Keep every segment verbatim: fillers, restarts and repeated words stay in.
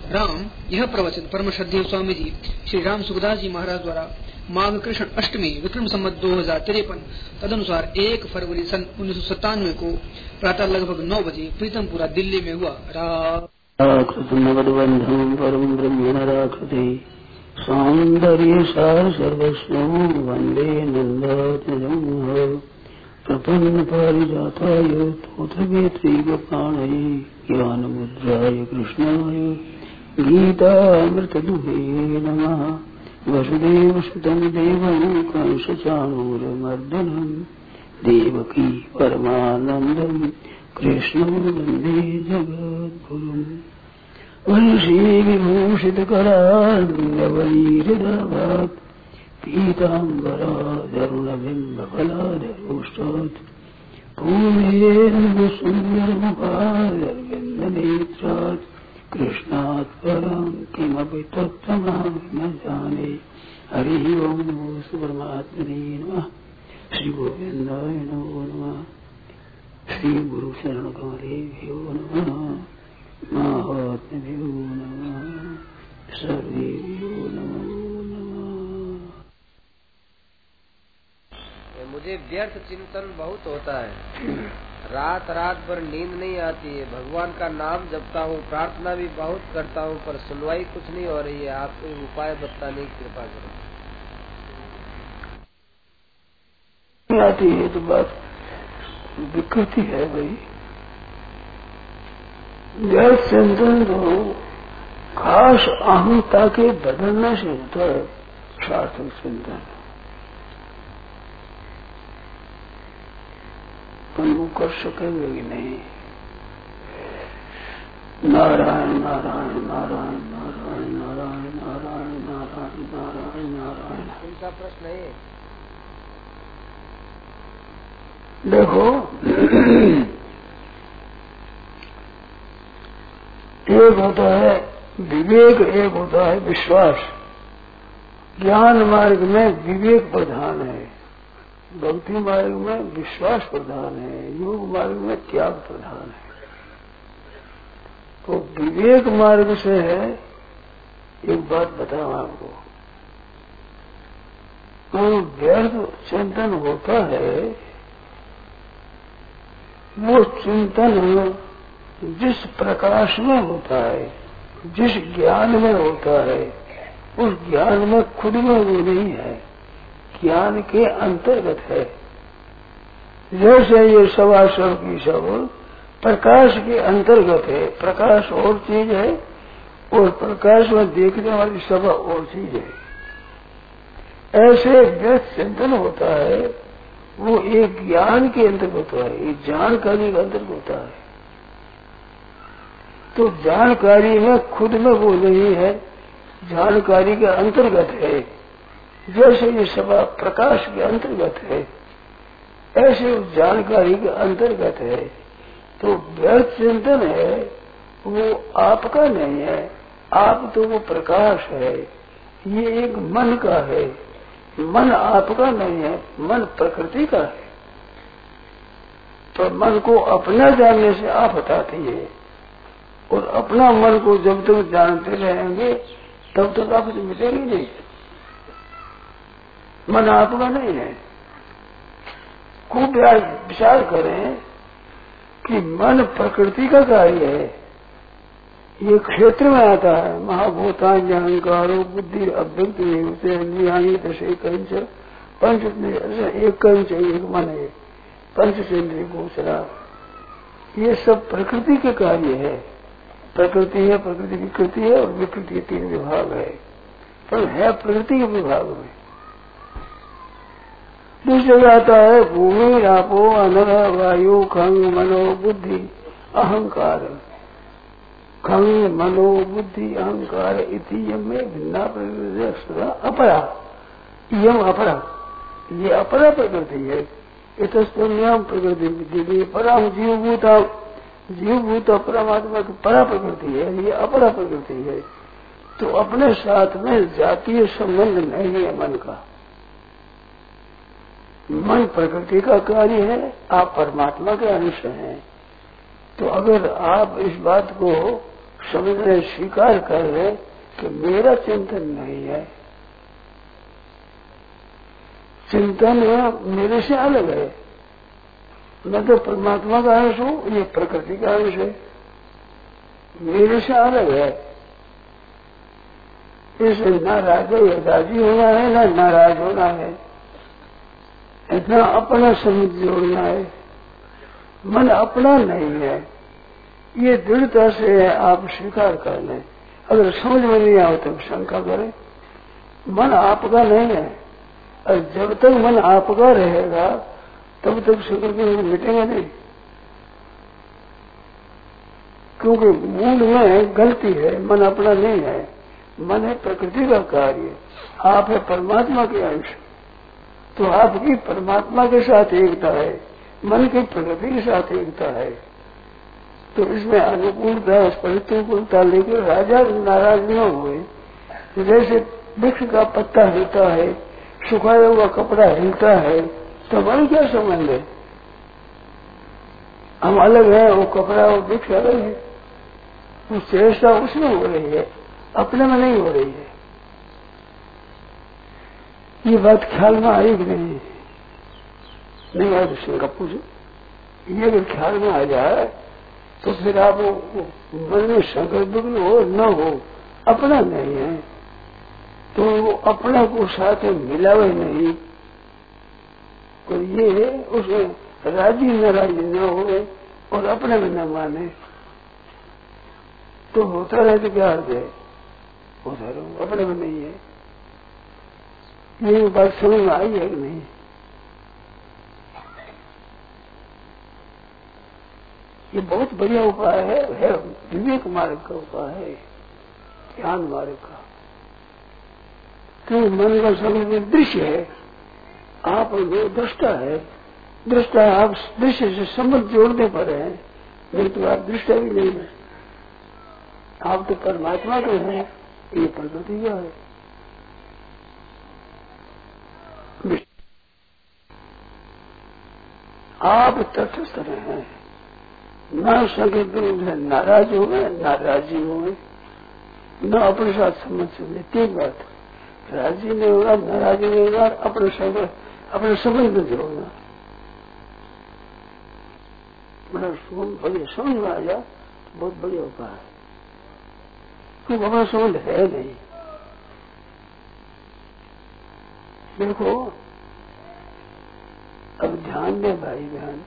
राम यह प्रवचन परम श्रद्धेय स्वामी जी श्री राम सुखदास जी महाराज द्वारा माघ कृष्ण अष्टमी विक्रम संवत दो हजार तिरपन तदनुसार एक फरवरी सन उन्नीस सौ सत्तानवे को प्रातः लगभग नौ बजे प्रीतमपुरा दिल्ली में हुआ। परम ब्रह्मण राकृति सौंदर्य सार सर्वस्व वंदे नंदात्मजं प्रपन्न पारिजाताय तोत्रवेत्रैकपाणये ज्ञानमुद्राय कृष्णाय गीतामृतदुहे नमः। वसुदेवसुतं देवं कंसचाणूरमर्दनं देवकी परमानन्दं कृष्णं वन्दे जगद्गुरुम्। वंशीविभूषितकरार्धवलीहृदाभात् पीताम्बरादरुणबिम्बफलादरोष्टात् पूर्णेन्दुसुन्दरमुखादरविन्दनेत्रात् कृष्णात् परं किमपि तत्त्वमहं न जाने। हरिः ओं नमो परमात्मने नमः। श्री गोविन्दाय नमो नमः। श्री गुरु शरण कमलेभ्यो नमः। महात्म्यो नमः। सर्वेभ्यो नमो नमः। मुझे व्यर्थ चिंतन बहुत होता है, रात रात भर नींद नहीं आती है। भगवान का नाम जपता हूँ, प्रार्थना भी बहुत करता हूँ, पर सुनवाई कुछ नहीं हो रही है। आप कोई उपाय बताने की कृपा करें। नहीं आती है तो बात विकृति है भाई। व्यर्थ चिंतन तो खास अहंता के बदलने से होता है। सार्थक चिंतन हम वो कर सकेंगे कि नहीं। नारायण नारायण नारायण नारायण नारायण नारायण नारायण नारायण नारायण। इनका प्रश्न है, देखो एक होता है विवेक, एक होता है विश्वास। ज्ञान मार्ग में विवेक प्रधान है, भक्ति मार्ग में विश्वास प्रधान है, योग मार्ग में त्याग प्रधान है। तो विवेक मार्ग से है, एक बात बताऊं आपको, तो व्यर्थ चिंतन होता है वो चिंतन जिस प्रकाश में होता है, जिस ज्ञान में होता है, उस ज्ञान में खुद में वो नहीं है, ज्ञान के अंतर्गत है। जैसे ये सवा सब की सब प्रकाश के अंतर्गत है। प्रकाश और चीज है और प्रकाश में देखने वाली सभा और चीज है। ऐसे व्यर्थ चिंतन होता है, वो एक ज्ञान के अंतर्गत होता है, एक जानकारी के अंतर्गत होता है। तो जानकारी में खुद में वो नहीं है, जानकारी के अंतर्गत है। जैसे ये सभा प्रकाश के अंतर्गत है, ऐसे उस जानकारी के अंतर्गत है। तो व्यर्थ चिंतन है वो आपका नहीं है, आप तो वो प्रकाश है। ये एक मन का है, मन आपका नहीं है, मन प्रकृति का है। तो मन को अपना जानने से आप हटाती है, और अपना मन को जब तक जानते रहेंगे तब तक आपसे मिटेगी नहीं। मन आपका नहीं है। खूब विचार करें कि मन प्रकृति का कार्य है। ये क्षेत्र में आता है, महाभूतान अहंकारो बुद्धि अव्यक्त इंद्रियाणी दशे कंच पंच, एक कंच एक मन है, पंचेंद्रिय गोचरा, ये सब प्रकृति के कार्य है। प्रकृति है, प्रकृति विकृति है, और विकृति के तीन विभाग है, पर है प्रकृति के विभाग में। दूसरी जगह आता है भूमि आपो अनल वायु खंग मनो बुद्धि अहंकार। खंग मनो बुद्धि अहंकार इति में भिन्ना प्रकृति अपरा, यम अपरा, ये अपरा प्रकृति है। इतस्त्वन्याम प्रकृति विधि पराम जीवभूता, जीवभूत परमात्मा की परा प्रकृति है, ये अपरा प्रकृति है। तो अपने साथ में जातीय संबंध नहीं है मन का। मन प्रकृति का कार्य है, आप परमात्मा के अंश हैं। तो अगर आप इस बात को समझ रहे, स्वीकार कर रहे कि मेरा चिंतन नहीं है, चिंतन मेरे से अलग है। मैं तो परमात्मा का अंश हूँ, ये प्रकृति का अंश है, मेरे से अलग है। इसे न राजी राजी होना है, न नाराज होना है, इतना अपना समझ जोड़ना है। मन अपना नहीं है, ये दृढ़ता से आप स्वीकार कर लें। अगर समझ में नहीं आओ तो शंका करें। मन आपका नहीं है, और जब तक मन आपका रहेगा तब तक शंका के मिटेगा नहीं, क्योंकि मूल में गलती है। मन अपना नहीं है, मन है प्रकृति का कार्य, आप है परमात्मा के अंश। तो आपकी परमात्मा के साथ एकता है, मन की प्रकृति के साथ एकता है। तो इसमें अनुकूलता प्रतिकूलता लेकर राजा नाराज न हुए। तो जैसे वृक्ष का पत्ता हिलता है, सुखाया हुआ कपड़ा हिलता है, तो हमारी क्या संबंध है? हम अलग है, वो कपड़ा वो वृक्ष अलग है। वो चेष्टा उसमें हो रही है, अपने में नहीं हो रही है। ये बात ख्याल में आई कि नहीं? नहीं आया तो सिंह का पूछो। ये अगर ख्याल में आ जाए तो फिर आप मन में संकल्प हो न हो, अपना नहीं है तो वो अपना को साथ मिलावे नहीं। तो ये उसमें राजी नाराजी न हो और अपने में न माने तो होता रहे तो क्या अर्थ है? होता रहो, अपने में नहीं है। ये बात समझ में आई है कि नहीं? ये बहुत बढ़िया उपाय है, है विवेक मार्ग का उपाय है, ज्ञान मार्ग का। क्योंकि मन का समझ दृश्य है, आप जो दृष्टा है, दृष्टा है, आप दृश्य से संबंध जोड़ने पर है, नहीं तो आप दृष्टा भी नहीं है। आप तो परमात्मा के हैं, ये प्रकृति का है। आप तटस्थ हैं, न संकेत नाराज हो गए, न राजी हो गए, न अपने साथ समझ समझे। तीन बात, राजी नहीं होगा, नाराजी नहीं होगा, अपने संबंध अपने संबंध में जोड़ना। मतलब बढ़िया समझ में आ जाए तो बहुत बढ़िया उपाय है, क्योंकि अपना संबंध है नहीं। देखो अब ध्यान दे भाई बहन,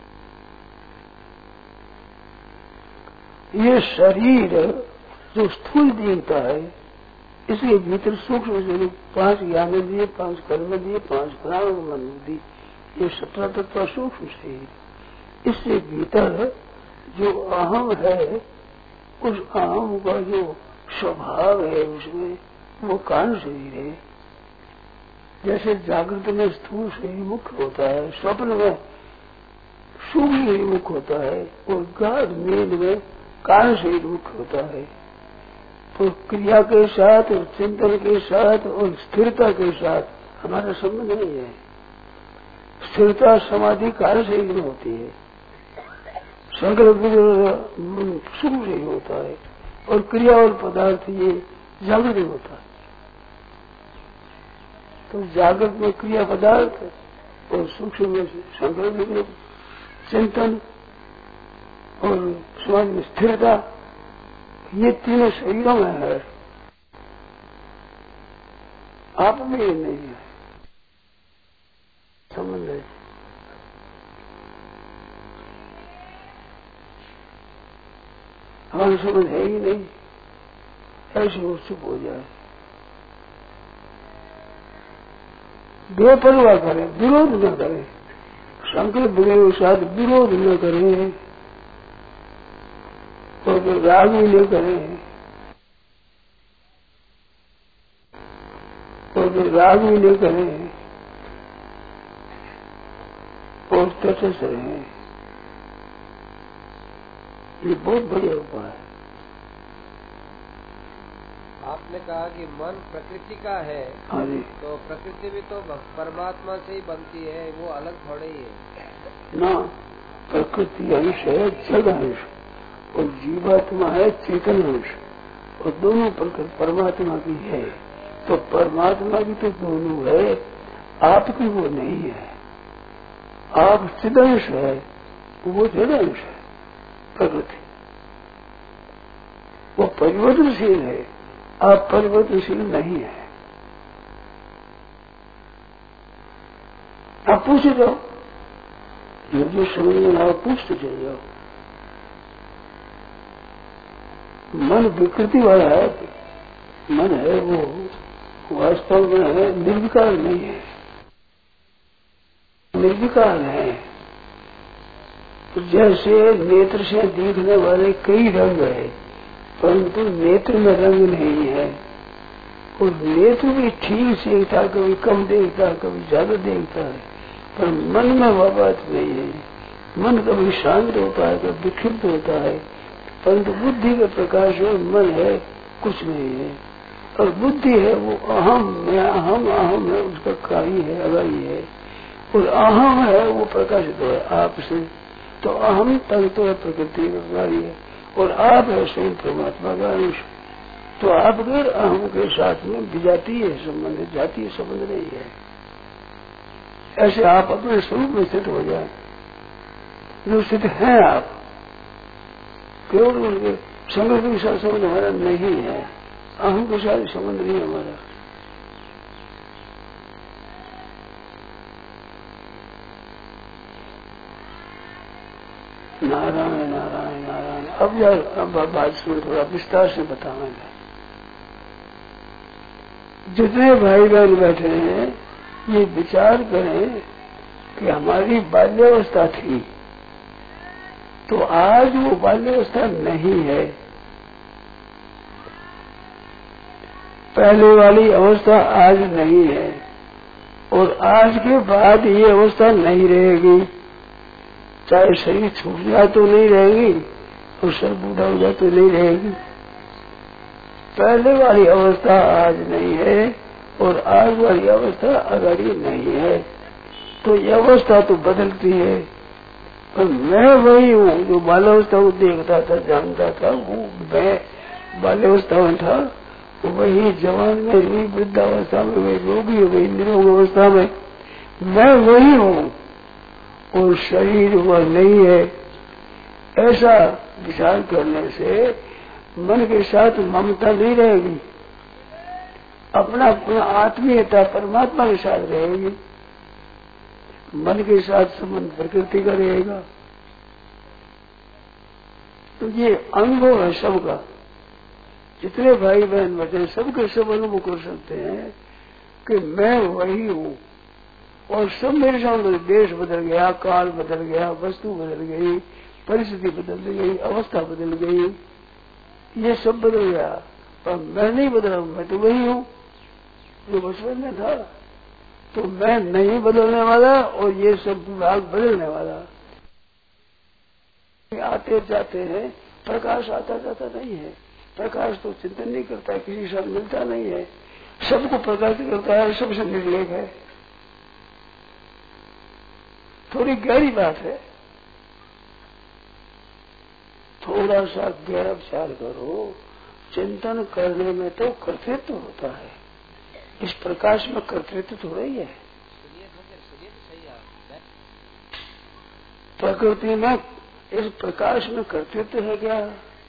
ये शरीर जो स्थूल दिखता है, इसके भीतर सूक्ष्म स्वरूप पांच ज्ञान दिए, पांच कर्म दिए, पांच प्राण मन दी, ये सत्रह तत्व सूक्ष्म शरीर। इससे भीतर जो अहम है, उस अहम का जो स्वभाव है उसमें वो कारण शरीर है। जैसे जागृत में स्थूल शरीर मुख्य होता है, स्वप्न में सूक्ष्म शरीर मुख्य होता है, और गाढ़ नींद में कारण शरीर मुख्य होता है। तो क्रिया के साथ और चिंतन के साथ और स्थिरता के साथ हमारा संबंध नहीं है। स्थिरता समाधि कार्य शरीर में होती है, संकल्प सूक्ष्म शरीर होता है, और क्रिया और पदार्थ ये जागृत में होता है। तो जागृत में क्रिया पदार्थ और सूक्ष्म में संकल्प चिंतन और समाज में स्थिरता, ये तीनों शरीरों में है, आप में ये नहीं है संबंध है। हमारा संबंध है ही नहीं, ऐसे वो चुप हो जाए, बेपरवाह करें, विरोध न करें, संकल्प के साथ विरोध न करें, और फिर राग भी न करें, और फिर राग भी न करें, और तटस्थ रहें। ये बहुत बढ़िया उपाय है। आपने कहा कि मन प्रकृति का है, हाँ जी। तो प्रकृति भी तो परमात्मा से ही बनती है, वो अलग थोड़ी है ना। प्रकृति अंश है, जड़ अंश, और जीवात्मा है चेतन अंश, और दोनों प्रकृति परमात्मा की है। तो परमात्मा की तो दोनों है, आपकी वो नहीं है। आप चिदंश है, वो जड़ंश है। प्रकृति वो परिवर्तनशील है, आप परिवर्तनशील नहीं है। आप पूछे जाओ, जो जो समझ में आप पूछते चले जाओ। मन विकृति वाला है, मन है वो वास्तव में है, निर्विकार नहीं है, निर्विकार है। तो जैसे नेत्र से देखने वाले कई रंग है, परंतु नेत्र में रंग नहीं है। और नेत्र भी ठीक से देखता, कभी कम देखता, कभी ज्यादा देखता है, पर मन में वह बात नहीं है। मन कभी शांत होता है, कभी विक्षिप्त होता है, परंतु बुद्धि का प्रकाश है, मन है, कुछ नहीं है। और बुद्धि है वो अहम, मैं अहम, अहम है, उसका कार्य है, अगाई है। और अहम है वो प्रकाशित है आपसे, तो अहम तक तो है प्रकृति का कार्य है, और आप है स्वयं परमात्मा का अंश। तो आपके अहम के साथ में विजातीय संबंध, जातीय संबंध नहीं है। ऐसे आप अपने स्वरूप में स्थित हो जाए, जो स्थित है आप, केवल उनके संगत के साथ संबंध हमारा नहीं है, अहम के साथ संबंध नहीं हमारा। नारायण नारायण नारायण। अब यार अब बात सुन, थोड़ा विस्तार से बताऊंगा। जितने भाई बहन बैठे हैं ये विचार करें कि हमारी बाल्यावस्था थी, तो आज वो बाल्यावस्था नहीं है। पहले वाली अवस्था आज नहीं है, और आज के बाद ये अवस्था नहीं रहेगी। चाहे शरीर छूट जाए तो नहीं रहेगी, और सर बूढ़ा हो जाए तो नहीं रहेगी। पहले वाली अवस्था आज नहीं है, और आज वाली अवस्था अगाड़ी नहीं है। तो ये अवस्था तो बदलती है, पर मैं वही हूँ जो बाल्यावस्था को देखता था, जानता था। वो मैं बाल्यावस्था में था, वही जवान में, वही वृद्धावस्था में, वही रोगी, वही निरोग अवस्था में मैं वही हूँ, और शरीर वह नहीं है। ऐसा विचार करने से मन के साथ ममता नहीं रहेगी, अपना अपना आत्मीयता परमात्मा के साथ रहेगी। मन के साथ संबंध प्रकृति का रहेगा। तो ये अनुभव है सबका। जितने भाई बहन बचे सबके सब अनुभव कर सकते हैं कि मैं वही हूँ, और सब मेरे सामने। देश बदल गया, काल बदल गया, वस्तु बदल गई, परिस्थिति बदल गई, अवस्था बदल गई, ये सब बदल गया, पर मैं नहीं बदला। मैं तो वही हूँ जो बचपन में था। तो मैं नहीं बदलने वाला, और ये सब विभाग बदलने वाला। आते जाते हैं, प्रकाश आता जाता नहीं है। प्रकाश तो चिंतन नहीं करता है, किसी के साथ मिलता नहीं है, सबको प्रकाशित करता है, सबसे निर्लेप है। थोड़ी गहरी बात है, थोड़ा सा गहरा विचार करो। चिंतन करने में तो कर्तृत्व होता है, इस प्रकाश में कर्तृत्व थोड़ा ही है। प्रकृति में, इस प्रकाश में कर्तृत्व है क्या?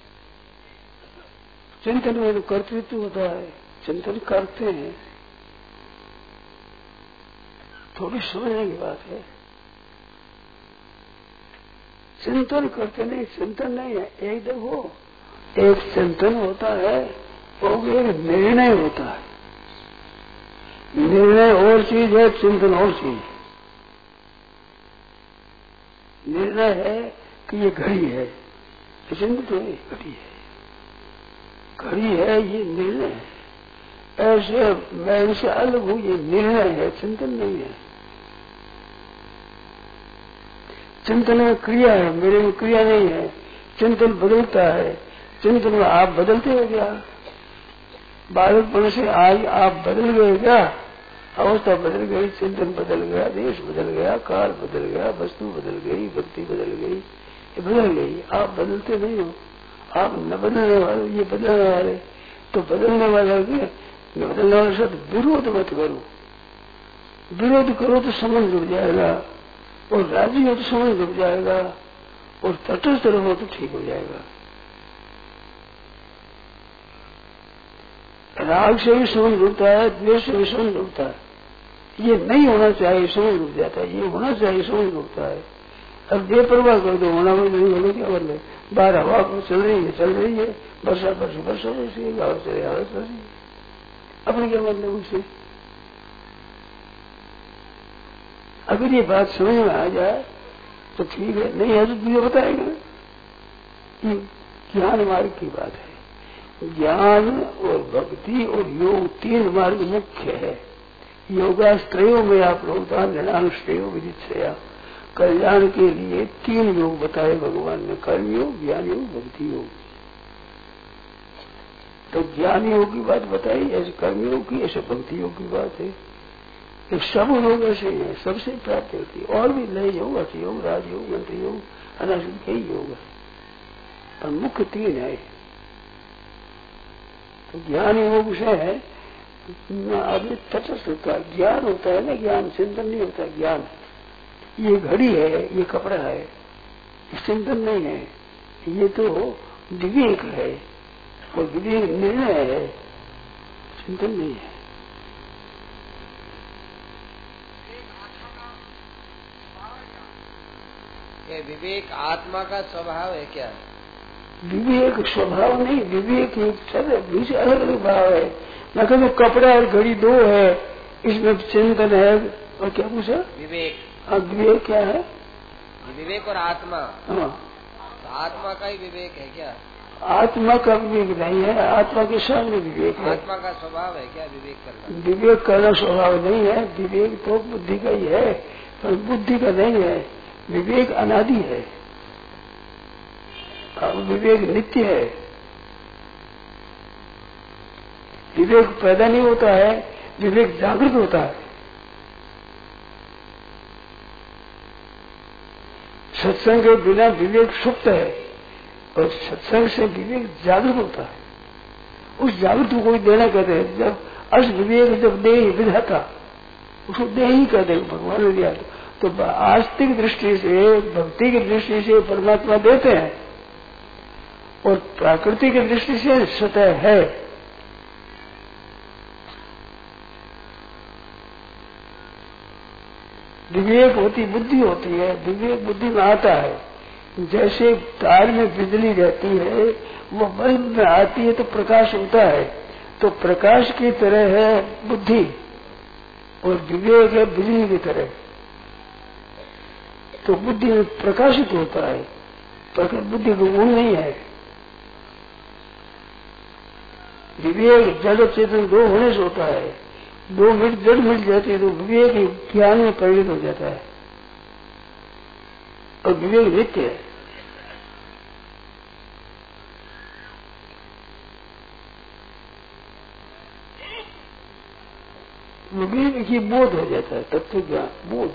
चिंतन में तो कर्तृत्व होता है, चिंतन करते हैं। थोड़ी समझने की बात है। चिंतन करते नहीं, चिंतन नहीं है। एक देखो, एक चिंतन होता है और एक निर्णय होता है। निर्णय और चीज है, चिंतन और चीज। निर्णय है कि ये घड़ी है, चिंतन तो नहीं, घड़ी है। घड़ी है, ये निर्णय है। ऐसे मैं इनसे अलग हूँ, ये निर्णय है, चिंतन नहीं है। चिंतन में क्रिया है, मेरे में क्रिया नहीं है। चिंतन बदलता है, चिंतन में आप बदलते हो क्या? बालकपन से आज आप बदल गए क्या? अवस्था बदल गई, चिंतन बदल गया, देश बदल गया, काल बदल गया, वस्तु बदल गई, व्यक्ति बदल गई, ये बदल गई। आप बदलते नहीं हो। आप न बदलने वाले, ये बदलने वाले, तो बदलने वाले के बदलने वाले साथ विरोध मत करो। विरोध करो तो संबंध जुड़ जाएगा, और राजी हो तो संबंध जुड़ जाएगा, और तटस्थ रहो तो ठीक हो जाएगा। राग से भी संबंध जुड़ता है, द्वेष से भी संबंध जुड़ता है। ये नहीं होना चाहिए, संबंध जुड़ जाता है। ये होना चाहिए, संबंध जुड़ता है। अब बेपरवाह कर दो, होना भी नहीं होने क्या बदले। बाहर हवा चल रही है, चल रही है, वर्षा पर वर्षा रही है, गाँव चले हवा चल रही है, अपने क्या मतलब उससे। अगर ये बात समझ में आ जाए तो ठीक है, नहीं है तो तुझे बताएगा। ये ज्ञान मार्ग की बात है। ज्ञान और भक्ति और योग तीन मार्ग मुख्य है। योगाश्रयों में आप लोग निर्णानुष्ठेयो विदित्सया, कल्याण के लिए तीन योग बताए भगवान ने, कर्म योग, ज्ञान योग, भक्ति योग। तो ज्ञान योग की बात बताई, ऐसे कर्म योग की, ऐसे भक्ति योग की बात है। ये सब योग ऐसे ही है, सबसे प्राप्त होती है। और भी लय योग, हठ योग, राजयोग, मंत्र योग, अनाशिक कई योग है, पर मुख्य तीन है। तो ज्ञान योग से है आदमी तटस्थ होता है। ज्ञान होता है ना, ज्ञान चिंतन नहीं होता। ज्ञान ये घड़ी है, ये कपड़ा है, चिंतन नहीं है। ये तो विवेक है, और विवेक निर्णय है, चिंतन नहीं है। विवेक आत्मा का स्वभाव है क्या? विवेक स्वभाव नहीं, विवेक बीच अलग अलग भाव है। मैं कहूँ कपड़ा और घड़ी दो है, इसमें चिंतन है। और क्या पूछा? विवेक। हाँ, विवेक क्या है? विवेक और आत्मा। हाँ, तो आत्मा का ही विवेक है क्या? आत्मा का विवेक नहीं है, आत्मा के सामने विवेक है। आत्मा का स्वभाव है क्या विवेक करना? विवेक करना स्वभाव नहीं है, विवेक तो बुद्धि का ही है, पर बुद्धि का नहीं है। विवेक अनादि है, विवेक नित्य है। विवेक पैदा नहीं होता है, विवेक जागृत होता है। सत्संग के बिना विवेक सुप्त है, और सत्संग से विवेक जागृत होता है। उस जागृत को कोई देना कहते हैं। जब अस विवेक जब दे विधाता, उसको दे ही कहते हैं, भगवान ने दिया। तो आस्तिक दृष्टि से, भक्ति की दृष्टि से परमात्मा देते हैं, और प्रकृति की दृष्टि से स्वतः है। विवेक होती बुद्धि होती है, विवेक बुद्धि में आता है। जैसे तार में बिजली रहती है, वो बल्ब में आती है तो प्रकाश होता है, तो प्रकाश की तरह है बुद्धि, और विवेक है बिजली की तरह। तो बुद्धि में प्रकाशित होता है, पर बुद्धि को गुण नहीं है। विवेक जड़ चेतन दो होने से होता है। दो मिल जड़ मिल जाती है तो विवेक ज्ञान में परिणत हो जाता है, और विवेक नित्य है। विवेक की बोध हो जाता है, तत्व ज्ञान बोध।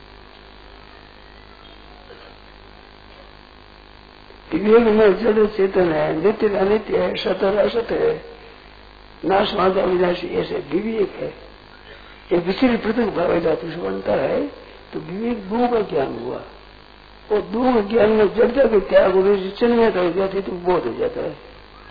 विवेक में जड़ चेतन है, नित्य अनित्य है, सत असत है, नाशवाद अविनाशी, ऐसे विवेक है। ये विचलित पृथक भाव धातु से बनता है, तो विवेक दो का ज्ञान हुआ, और दो का ज्ञान में जड़ता के त्याग होने से चिन्मयता हो जाती तो बोध हो जाता है।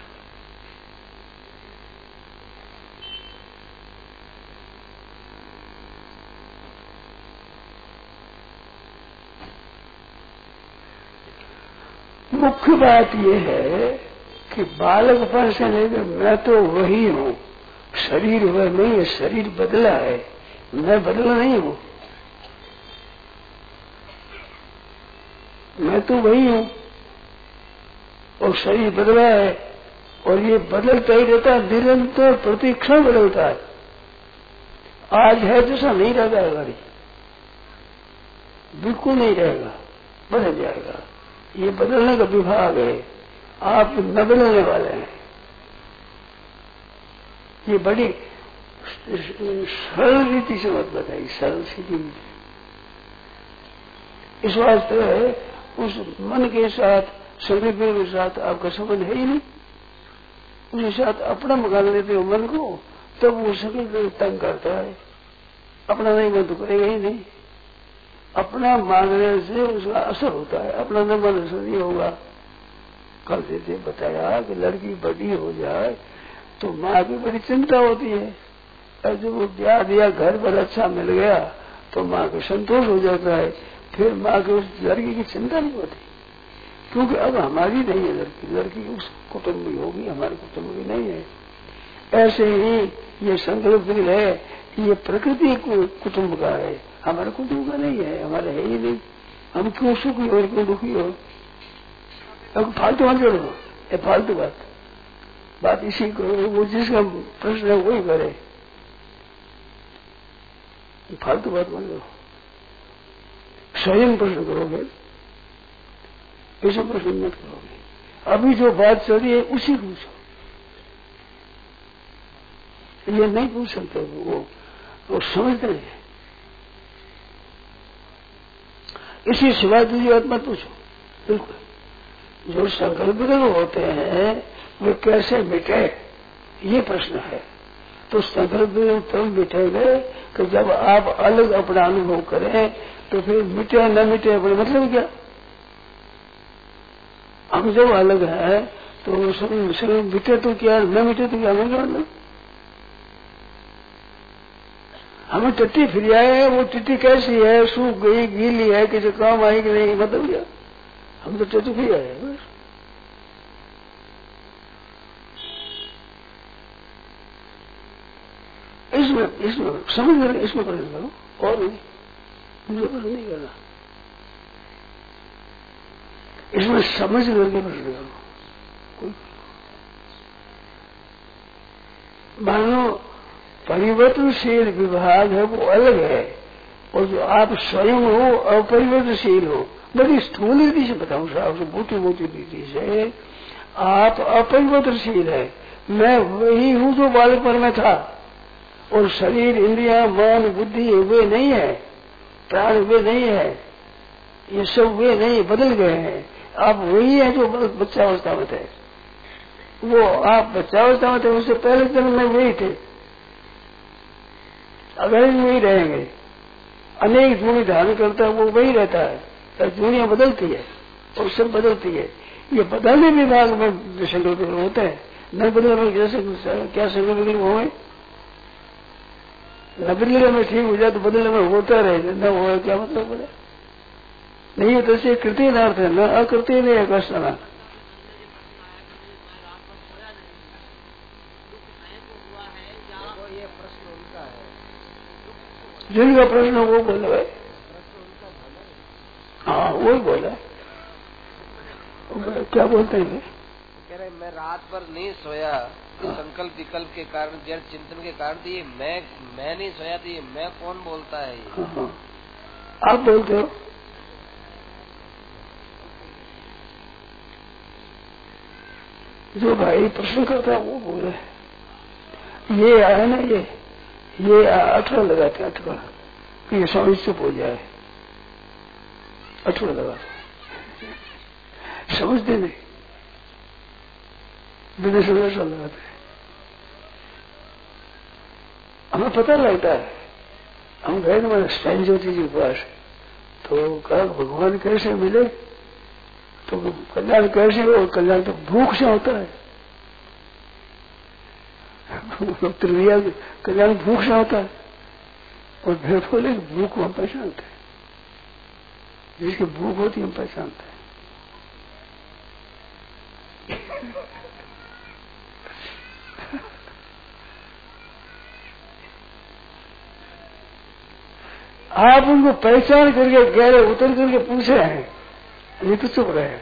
मुख्य बात यह है कि बालकपन से लेकर मैं तो वही हूँ, शरीर वह नहीं है, शरीर बदला है, मैं बदला नहीं हूँ। मैं तो वही हूँ, और शरीर बदला है, और ये बदलता ही रहता है, निरंतर प्रति क्षण बदलता है। आज है जैसा नहीं रह जाएगा, बिल्कुल नहीं रहेगा, बदल जाएगा। ये बदलने का विभाग है, आप न बदलने वाले हैं। ये बड़ी सरल रीति से मत बताइए, सरल सीधी। इस वास्ते उस मन के साथ संकल्प के साथ आपका संबंध है ही नहीं, उसके साथ अपना मकान लेते हो मन को, तब वो संकल्प तंग करता है। अपना नहीं मन तो करेगा ही नहीं। अपना मांगने से उसका असर होता है, अपना न मन असर नहीं होगा। कल जैसे बताया कि लड़की बड़ी हो जाए तो माँ की बड़ी चिंता होती है, और जब वो ब्याह दिया घर पर अच्छा मिल गया तो माँ को संतोष हो जाता है, फिर माँ की उस लड़की की चिंता नहीं होती, क्योंकि अब हमारी नहीं है लड़की, लड़की उस कुटुंब की होगी, हमारे कुटुंब की नहीं है। ऐसे ही ये संकल्प दिल है, ये प्रकृति कुटुंब का है, हमारे कुटुंब का नहीं है, हमारे है ही नहीं। हम क्यों सुखी हो क्यों दुखी हो? अब फालतू मत जोड़ो, ये फालतू बात बात इसी करो, वो जिसका प्रश्न है वही करे, फालतू बात मत करो। स्वयं प्रश्न करोगे, ऐसा प्रश्न मत करोगे। अभी जो बात चल रही है उसी पूछो, ये नहीं पूछ सकते, वो वो समझते नहीं। इसी सिवाय दूसरी बात मत पूछो। बिल्कुल जो संकल्प होते हैं वे कैसे मिटे, ये प्रश्न है। तो संकल्प तब मिटेंगे कि जब आप अलग अपना अनुभव करें, तो फिर मिटे न मिटे अपने मतलब क्या? हम जब अलग है तो सब मिटे तो क्या, न मिटे तो क्या, हमें मतलब हमें टट्टी फिर आए, वो टट्टी कैसी है, सूख गई, गीली है, किसी काम आई कि नहीं, मतलब क्या? हम तो टट्टी फिर आए बस। इसमें इसमें समझ कर इसमें प्रश्न करो, और नहीं मुझे प्रश्न नहीं करना, इसमें समझ करके प्रश्न करो। मानो परिवर्तनशील विभाग है वो अलग है, और जो आप स्वयं हो अपरिवर्तनशील हो। बड़ी स्थूल रीति से बताऊं साहब, मोटी मोटी रीति से आप अपरिवर्तनशील है। मैं वही हूं जो बालकपन में था, और शरीर इंद्रिया मन बुद्धि वे नहीं है, प्राण वे नहीं है, ये सब वे नहीं, बदल गए हैं। आप वही है जो बच्चावस्था में थे, वो आप बच्चावस्था में थे, उससे पहले जन्म में वही थे, अगर वही रहेंगे। अनेक जूनी धारण करता है वो वही रहता है, जूनियां बदलती है और सब बदलती है। ये बदलने विभाग में संकल्प होते हैं, न बदलने जैसे क्या संकल्प हुए, न बदलने में ठीक हो जाए तो बदलने में होता रहे, न हो क्या मतलब बोले नहीं है। तो ऐसे कृत्य अर्थ है, न अकृत्य नहीं है कष्ट। जिनका प्रश्न वो बोला है, हाँ वही बोला। क्या बोलते हैं? कह रहे मैं रात भर नहीं सोया, संकल्प विकल्प के कारण, जड़ चिंतन के कारण। ये मैं मैं नहीं सोया, तो ये मैं कौन बोलता है? ये हाँ, आप बोलते हो। जो भाई प्रश्न करता है वो बोले, ये आया ना, ये ये अठरा लगाते हैं, अठरा कि ये स्वामी चुप हो जाए, अठरा लगा समझते नहीं, बिना समझ लगाते। हमें पता लगता है, हम गए ना स्टैन ज्योति जी के पास, तो कहा भगवान कैसे मिले, तो कल्याण कैसे हो? कल्याण तो भूख से होता है। कल्याण भूख से होता है, और फिर बोले भूख को हम पहचानते हैं, जिसकी भूख होती है हम पहचानते हैं। आप उनको पहचान करके गहरे उतर करके पूछे हैं, ये तो चुप रहे,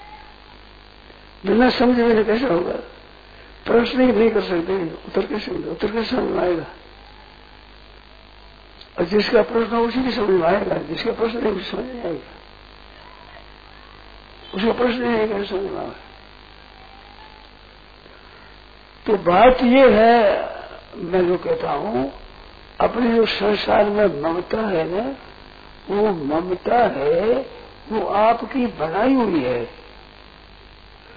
बिना समझे मैंने कैसा होगा? प्रश्न ही नहीं कर सकते, उत्तर कैसे उत्तर कैसे समझ में आएगा? और जिसका प्रश्न हो उसी की समझ में आएगा, जिसका प्रश्न नहीं समझ नहीं आएगा, उसका प्रश्न नहीं कैसे समझ में आएगा। तो बात ये है, मैं जो कहता हूं, अपने जो संसार में ममता है ना, वो ममता है, वो आपकी बनाई हुई है,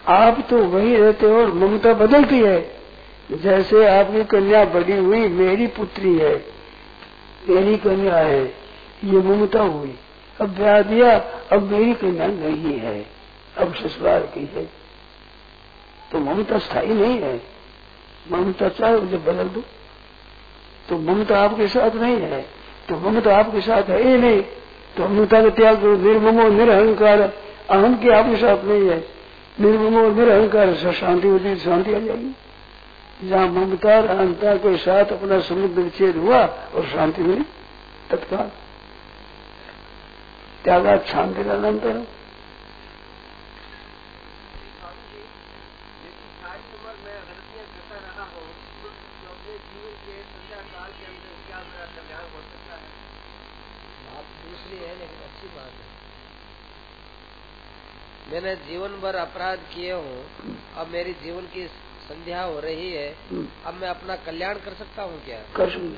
आप तो वही रहते हो और ममता बदलती है। जैसे आपकी कन्या बड़ी हुई, मेरी पुत्री है, मेरी कन्या है, ये ममता हुई। अब ब्याह दिया, अब मेरी कन्या नहीं है, अब ससुराल की है, तो ममता स्थायी नहीं है। ममता चाहे मुझे बदल दो, तो ममता आपके साथ नहीं है, तो ममता आपके साथ है ही नहीं, तो ममता का त्याग करो। निर्ममो निरहंकार, अहम की आपके साथ नहीं है। निर्ममो निरहंकार से शांति होती, शांति आ जाएगी। जहाँ ममता अहंता के साथ अपना समुद्र विच्छेद हुआ और शांति मिली तत्काल। त्यागा शांति का अनंतर। मैंने जीवन भर अपराध किए हूँ, अब मेरी जीवन की संध्या हो रही है, अब मैं अपना कल्याण कर सकता हूँ क्या? कर सकते।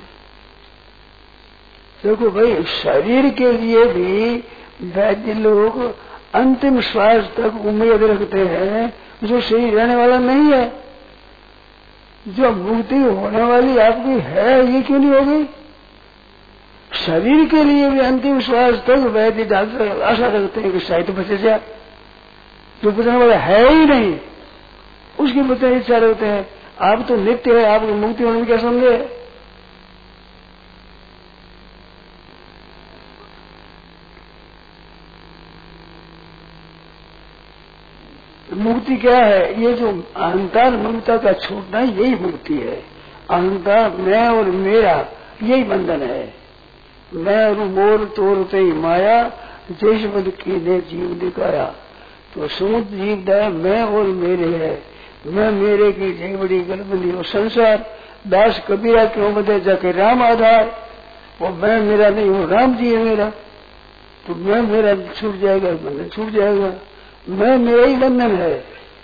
देखो भाई, शरीर के लिए भी वैद्य लोग अंतिम श्वास तक उम्मीद रखते हैं, जो शरीर रहने वाला नहीं है। जो मुक्ति होने वाली आपकी है, ये क्यों नहीं होगी? शरीर के लिए भी अंतिम श्वास तक वैद्य डॉक्टर आशा रखते हैं कि शायद बचे जाए। जो बचने वाला है ही नहीं, उसकी बचने की इच्छा रखते हैं। आप तो नित्य है, आपकी मुक्ति होने में क्या समझे? मुक्ति क्या है? ये जो अहंकार ममता का छूटना, यही मुक्ति है। अहंकार मैं और मेरा, यही बंधन है। मैं और मोर तोड़ते ही माया, जैसे बद की ने जीव दिखाया। तो समुद्र जीव दया मैं और मेरे है, मैं मेरे की जय बड़ी गलबंदी हो संसार। दास कबीरा क्यों बदे जाके राम आधार, वो मैं मेरा नहीं हो, राम जी है मेरा। तो मैं मेरा छूट जाएगा, बंधन छूट जाएगा। मैं मेरा ही बंधन है।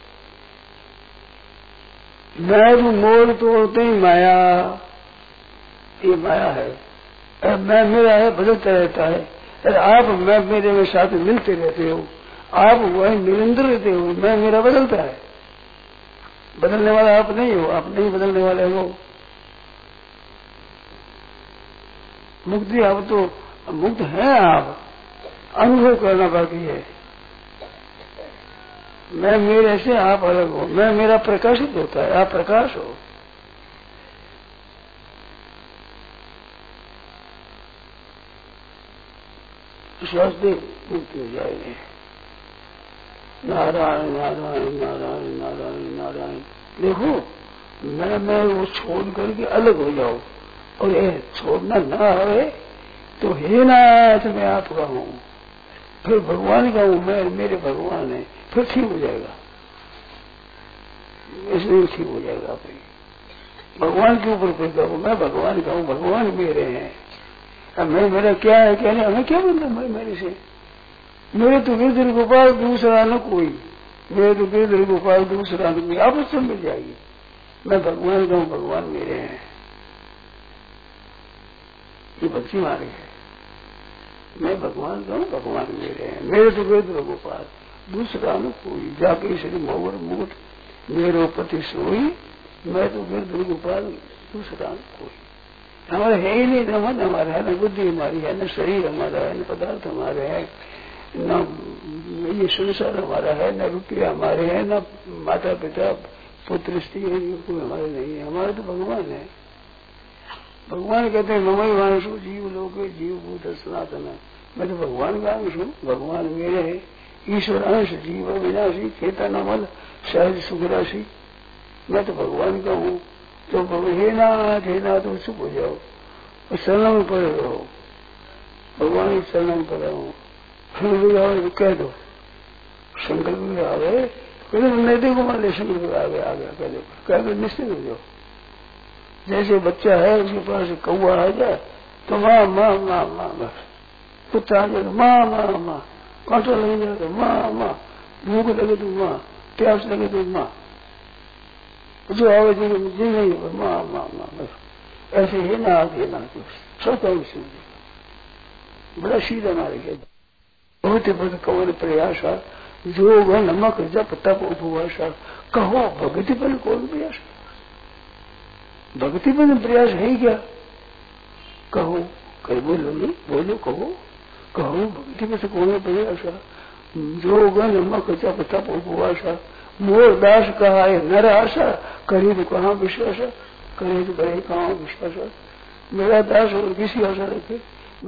मैं मोर तोड़ते ही माया, ये माया है। मैं मेरा है, बदलता रहता है। अरे आप मैं मेरे में साथ मिलते रहते हो, आप वही निरंतर रहते हो। मैं मेरा बदलता है, बदलने वाला आप नहीं हो, आप नहीं बदलने वाले हो। मुक्ति आप तो मुक्त हैं, आप अनुभव करना बाकी है। मैं मेरे से आप अलग हो, मैं मेरा प्रकाशित होता है, आप प्रकाश हो। श्वास दे मुक्ति हो जाएगी। नारायण नारायण नारायण नारायण नारायण। देखो, मैं मैं वो छोड़ करके अलग हो जाओ, और ये छोड़ना ना आवे तो हे नाथ मैं आपका हूँ, फिर भगवान का हूँ, मैं मेरे भगवान है, फिर ठीक हो जाएगा। इसलिए ठीक हो जाएगा। भाई भगवान के ऊपर कोई कहो मैं भगवान का हूँ, भगवान मेरे हैं। अब मैं मेरा क्या है क्या नहीं, हमें क्या मतलब भाई मेरे से? मेरे तो गिरधर गोपाल दूसरा न कोई, मेरे तो गिरधर गोपाल दूसरा न कोई, आपस में मिल जाएगी। मैं भगवान का हूँ, भगवान मेरे हैं। ये भक्ति मार्ग है। मैं भगवान का हूँ, भगवान मेरे हैं। मेरे तो गिरधर गोपाल दूसरा न कोई, जाके श्री मोवर मुकुट मेरो पति सोई, मैं तो गिरधर गोपाल दूसरा न कोई। हमारा है ही नहीं, न मन हमारा है, न बुद्धि हमारी है, न शरीर हमारा है, न पदार्थ हमारे हैं, न ये संसार हमारा है, न रुपया हमारे हैं, न माता पिता पुत्र स्त्री कोई हमारे नहीं है। हमारे तो भगवान है। भगवान कहते हैं ममई मानुष जीव लोग जीव भूत सनातन। मैं तो भगवान का अंश हूँ, भगवान मेरे है। ईश्वर अंश जीव विनाशी चेतन अमल सहज सुख राशि। मैं तो भगवान का हूँ। तो हे नाथ हे नाथ तो चुप हो जाओ और शरण में पड़े रहो, भगवान की शरण में पड़े रहो। फिर भी आओ कह दो, शंकर भी आ गए, कहते नदी को मान ले, शंकर भी आ गया आ गया कह दो, कह दो निश्चित हो जाओ। जैसे बच्चा है उसके पास कौआ आ जाए तो माँ माँ माँ माँ बस, कुत्ता आ जाए तो माँ माँ माँ, कांटा लग जाए तो माँ माँ, भूख लगे तो माँ, प्यास लगे तो माँ, जो आवे जो जी नहीं हो माँ माँ माँ बस। ऐसे ही ना आगे ना कुछ सब कहीं सुन बड़ा सीधा मारे गया। बहुत ही बहुत कौन प्रयास योग नमक जप तप उपवास कहो भक्ति पर कौन प्रयास, भक्ति पर प्रयास है क्या? कहो कहीं बोलो नहीं, बोलो कहो कहो भक्ति पर कौन प्रयास, योग नमक जप तप उपवास मोर दास कहा है नर आशा, करे तो कहाँ विश्वास, करे तो करे कहाँ विश्वास, मेरा दास और किसी आशा रखे,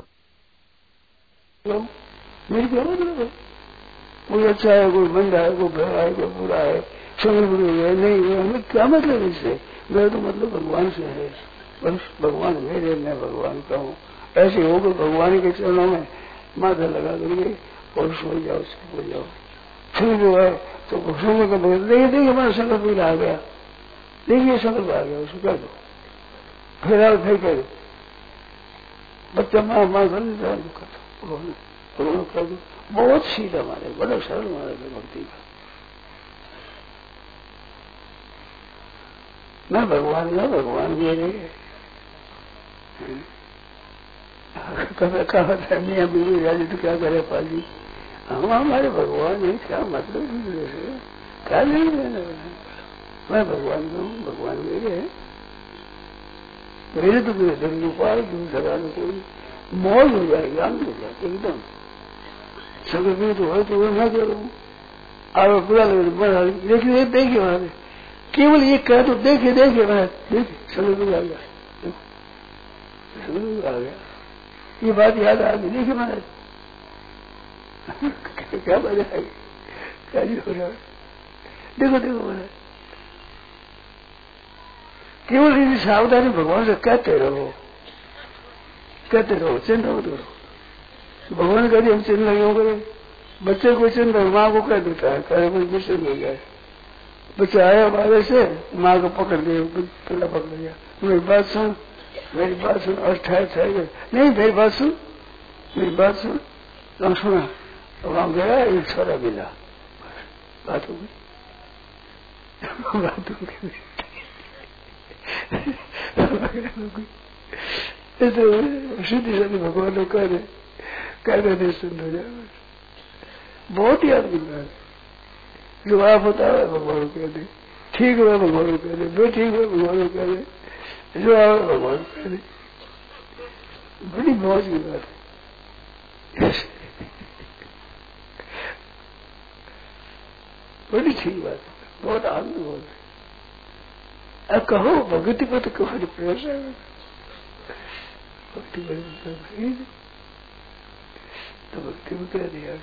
मेरी क्या मतलब है? कोई अच्छा है, कोई मंदा है, कोई भला है, कोई बुरा है, समझ है नहीं है, हमें क्या मतलब इससे? मेरा तो मतलब भगवान से है, बस भगवान मेरे, मैं भगवान का हूँ। ऐसे होकर भगवान के चरणों में माथा लगा देंगे और सो जाओ, सो जाओ। फिर जो है तो सोने का बोल देखिए देखिए हमारा संकल्प भी आ गया, देखिए संकल्प आ गया, उसको कह दो, फिर आओ फिर कह दो, बच्चा माँ माँ कर दो, कर दो। बहुत सीधा मारे, बड़ा सरल मारे भक्ति का। मैं भगवान ना भगवान मेरे कभी कहा था मियाँ बीवी राजी तो क्या करे पाजी, हम हमारे भगवान है, क्या मतलब है, क्या नहीं लेना, मैं भगवान का हूँ, भगवान मेरे है, मेरे तो मेरे दिल उपाय क्यों सगा कोई मौज हो जाएगी, आनंद हो जाए एकदम। सगर भी तो है तो मैं करूँ आप बुरा लगे बना देखिए देखिए महाराज, केवल ये कह तो देखिए देखिए महाराज, देखिए सगर भी आ गया, सगर भी आ गया, ये बात याद आ गई, देखिए महाराज क्या मजा आएगी, क्या जी हो रहा है, देखो देखो महाराज, केवल इसी सावधानी भगवान से कहते रहो, कहते रहो, चिंता मत करो। भगवान कहते हम चिन्ह क्यों करें, बच्चे को चिन्ह माँ को कह देता है, कह कोई मिशन हो गया, बच्चा आया बाहर से माँ को पकड़ गए, पहला पकड़ गया, मेरी बात सुन, मेरी बात सुन, और ठहर ठहर नहीं मेरी बात सुन, मेरी बात सुन, तो सुना, वहां गया एक छोरा मिला, बात हो गई, बात हो गई, सीधी साधी भगवान लोग कह रहे कहते थे सुन हो जाए, बहुत याद मिल रहा है, जो आप होता है भगवान कह दे, ठीक है भगवान कह दे, जो ठीक है भगवान कह दे, जो आए भगवान कह दे, बड़ी मौज की बात है, बड़ी ठीक बात है, बहुत आनंद हो रहा है। अब कहो भगवती को तो कहो प्रयास है, भक्ति बड़ी तो भक्ति को कह दिया,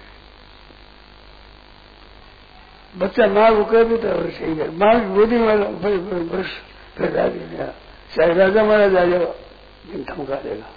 बच्चा माँ को कह देता है सही है, माँ की गोदी में बस फिर राजी गया, चाहे राजा महाराज आ जाओ धमका देगा,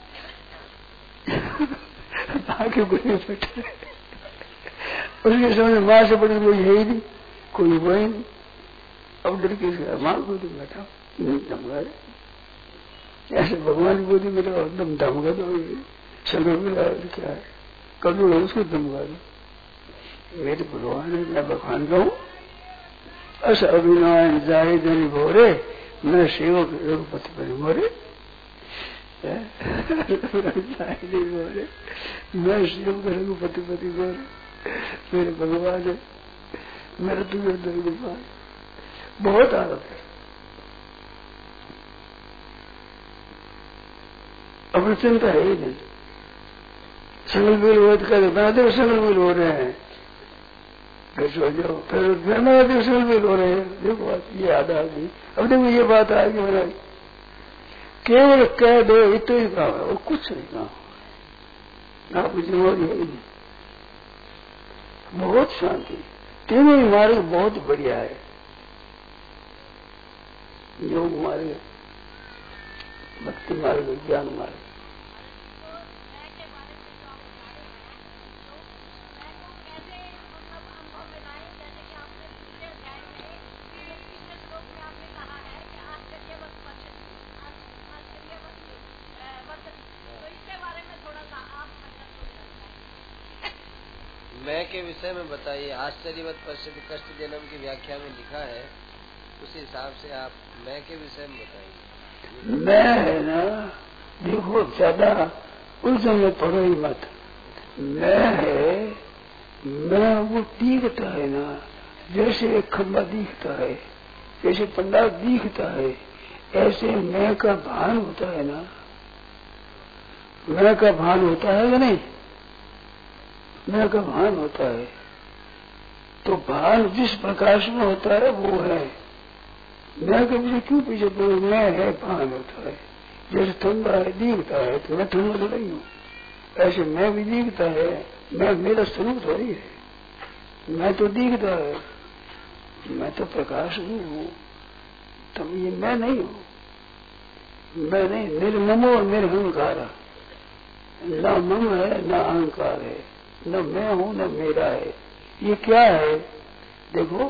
माँ की गोदी में बैठे, उसके समझ माँ से बड़ी कोई है ही नहीं, कोई हुआ ही नहीं, अब डर के माँ की गोदी में बैठा धमका दे, ऐसे भगवान की गोदी में तो एकदम धमका दो, संग क्या है कभी उसको धमका दो, मेरे भगवान है, मैं भगवान का हूँ, अस अभिनय जाए जनी भोरे, मैं सेवक रघुपति बने मोरे, बोले मैं सेवक रघुपति पति बोले, मेरे भगवान है, मेरा तुझे दर्द बहुत आदत है। अपनी चिंता है ही नहीं, संगल बिल हो कर बनाते संगल बिल हो रहे हैं, घर सो जाओ फिर बनाते संगल बिल हो रहे हैं, देखो बात ये याद आ गई, अब देखो ये बात आ गई मेरा, केवल कह दो इतना ही काम है और कुछ नहीं काम, आपकी जिम्मेदारी है ही नहीं, बहुत शांति, तीनों ही मार्ग बहुत बढ़िया है, योग मार्ग, भक्ति मार्ग, ज्ञान मार्ग। मैं के विषय में बताइए, आश्चर्यवत प्रसिद्ध कष्ट जन्म की व्याख्या में लिखा है, उस हिसाब से आप मैं के विषय में बताइए। मैं है ना, देखो ज्यादा उलझन में पड़ो ही मत, मैं है मैं वो दिखता है ना, जैसे एक खंबा दिखता है, जैसे पंडाल दिखता है, ऐसे मैं का भान होता है ना। मैं का भान होता है कि नहीं? मैं का भान होता है। तो भान जिस प्रकाश में होता है वो है। मैं के पीछे क्यों पीछे पड़ो? मैं है भान होता है। जैसे ठंडा है दिखता है तो मैं ठंडा तो नहीं हूँ, ऐसे मैं भी दिखता है। मैं मेरा स्वरूप थोड़ी है, मैं तो दिखता है, मैं तो प्रकाश नहीं हूँ। तुम ये मैं नहीं हूँ, मैं नहीं। मेरे ममो और मेरे अहंकार, न मम है न अहंकार है, न मैं हूँ न मेरा है। ये क्या है? देखो,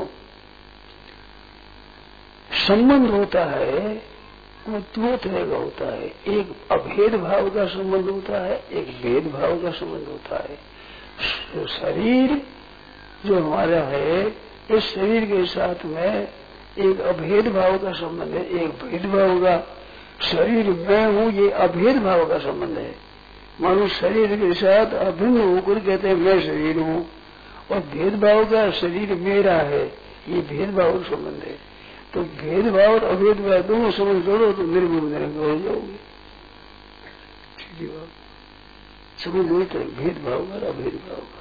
संबंध होता है वो दो तरह का होता है। एक अभेद भाव का संबंध होता है, एक भेद भाव का संबंध होता है। शरीर जो हमारा है, इस शरीर के साथ में एक अभेद भाव का संबंध है, एक भेद भाव का। शरीर मैं हूँ, ये अभेद भाव का संबंध है। मानो शरीर के साथ अभिन्न होकर कहते हैं मैं शरीर हूँ, और भेदभाव का शरीर मेरा है, ये भेदभाव का संबंध है। तो भेदभाव और अभेदभाव दोनों संबंध जोड़ो तो निर्गुण निरंग हो जाओगे। ठीक है, समझ लेते हैं भेदभाव और अभेदभाव का।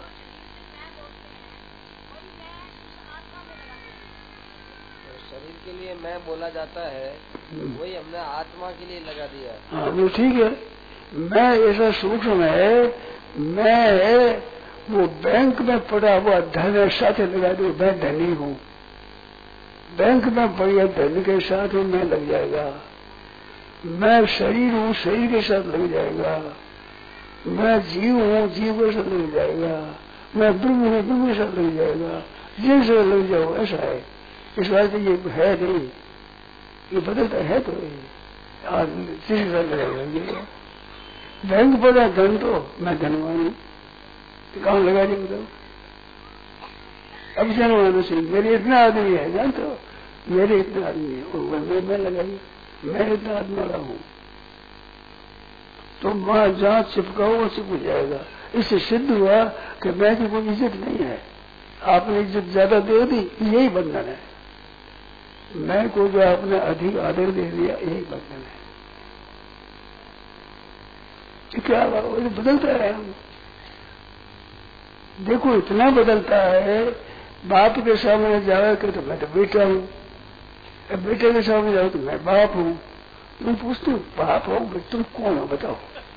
शरीर के लिए मैं बोला जाता है, वही हमने आत्मा के लिए लगा दिया। हाँ वो ठीक है। मैं ऐसा सूक्ष्म है, मैं है वो बैंक में पड़ा हुआ धन साथ लगा दो, मैं धनी हूँ। बैंक में पड़े धन के साथ मैं लग जाएगा। मैं शरीर हूँ, शरीर के साथ लग जाएगा। मैं जीव हूँ, जीव के साथ लग जाएगा। मैं ब्रह्म हूँ, ब्रह्म के साथ लग जाएगा। जिन से लग जाओ ऐसा है। इस बात ये है नहीं, ये बदलता है तो जिसके साथ लगेगा। बैंक पड़ा धन तो मैं धनवान हूँ, कहाँ लगा दी बताओ? अब धनवान से मेरे इतना आदमी है, जान तो मेरे इतना आदमी है, और मैं मैं लगाई, मैं इतना आदमी वाला हूँ। तो माँ जहाँ चिपकाओ वो चिपक जाएगा। इससे सिद्ध हुआ कि मैं की कोई इज्जत नहीं है। आपने इज्जत ज्यादा दे दी, यही बंधन है। मैं को जो आपने अधिक आदर दे दिया, यही बंधन है। क्या वो बदलता है। हम देखो इतना बदलता है, बाप के सामने जाओ कि तो मैं तो बेटा हूँ, बेटे के सामने जाओ तो मैं बाप हूँ। तुम पूछते हो बाप हो, तुम कौन हो बताओ?